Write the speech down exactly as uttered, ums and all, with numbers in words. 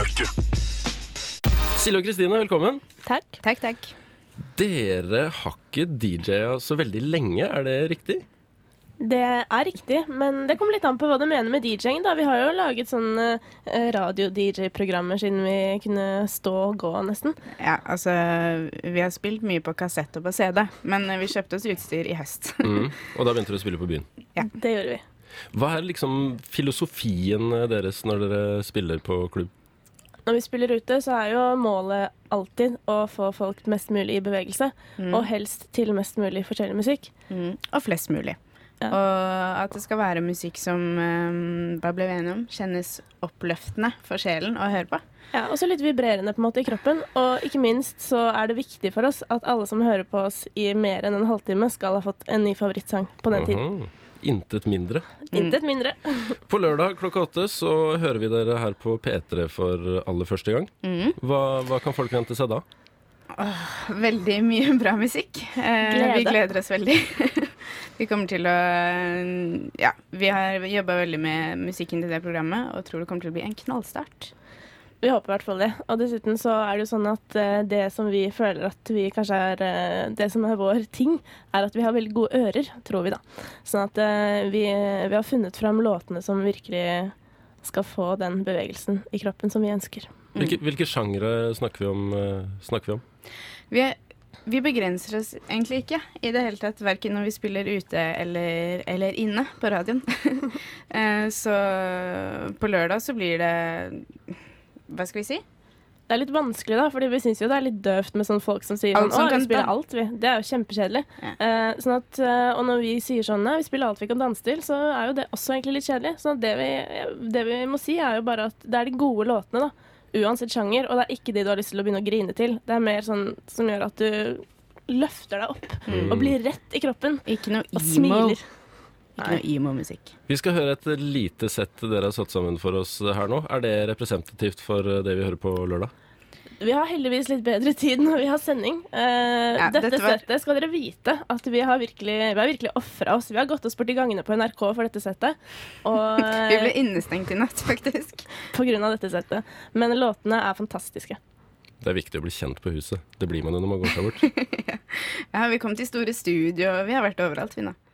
Silje og Kristine, velkommen. Takk. Takk, takk. Dere har ikke D J-a så veldig lenge, er det riktig? Det er riktig, men det kommer litt an på hva du mener med D J-ing da. Vi har jo laget sånne radio-D J-programmer siden vi kunne stå og gå nesten. Ja, altså, vi har spilt mye på kassett og på C D, men vi kjøpte oss utstyr i høst. Mm. Og da begynte du å spille på byen? Ja, det gjorde vi. Hva er liksom filosofien deres når dere spiller på klubb? Når vi spiller ute, så er jo målet alltid å få folk mest mulig i bevegelse, mm. og helst til mest mulig forskjellig musikk. Mm. Og flest mulig. Ja. Og at det skal være musikk som, um, hva ble vi enige om, kjennes oppløftende for sjelen å høre på. Ja, også litt vibrerende på en måte i kroppen, og ikke minst så er det viktig for oss at alle som hører på oss i mer enn en halvtime skal ha fått en ny favorittsang på den tiden. Aha. Intet mindre. Intet mindre. På lørdag klokka åtte så hører vi dere her på P tre for aller første gang. Mm. Hva, hva kan folk vente seg da? Åh, veldig mye bra musikk. Eh, vi gleder oss veldig. Vi kommer til å ja, vi har jobbet veldig med musikken til det programmet og tror det kommer til å bli en knallstart. Vi håper i hvert fall det. Og dessuten så er det jo sånn at uh, det som vi føler at vi kanskje er uh, det som er vår ting, er at vi har veldig gode ører, tror vi da. Sånn at uh, vi, vi har funnet fram låtene som virkelig skal få den bevegelsen i kroppen som vi ønsker. Mm. Hvilke, hvilke sjangre snakker vi om? Uh, snakker vi, om? Vi, er, vi begrenser oss egentlig ikke i det hele tatt, hverken når vi spiller ute eller, eller inne på radioen. uh, så på lørdag så blir det... Hva skal vi si? Det er litt vanskelig da, fordi vi synes jo det er litt døvt med sånne folk som sier alt sånn, å, vi spiller alt vi. Det er jo kjempekjedelig. Ja. Uh, sånn at, uh, og når vi sier sånn, nei, vi spiller alt vi kan danse til, så er jo det også egentlig litt kjedelig. Sånn at det vi, det vi må si er jo bare at det er de gode låtene da, uansett sjanger, og det er ikke de du har lyst til å begynne å grine til. Det er mer sånn som gjør at du løfter deg opp mm. og blir rett i kroppen. Ikke noe og smiler. Ikke noe emo-musikk. Vi skal høre et lite sett dere har satt sammen for oss her nå. Er det representativt for det vi hører på lørdag? Vi har heldigvis litt bedre tid når vi har sending. Uh, ja, dette, dette var... settet skal dere vite at vi har virkelig, vi har virkelig offret oss. Vi har gått oss bort i gangene på N R K for dette settet. Og, vi ble innestengt i natt, faktisk. På grunn av dette settet. Men låtene er fantastiske. Det er viktig å bli kjent på huset. Det blir man jo når man går seg bort. Ja, vi kom til store studio, og vi har vært overalt, vi nå.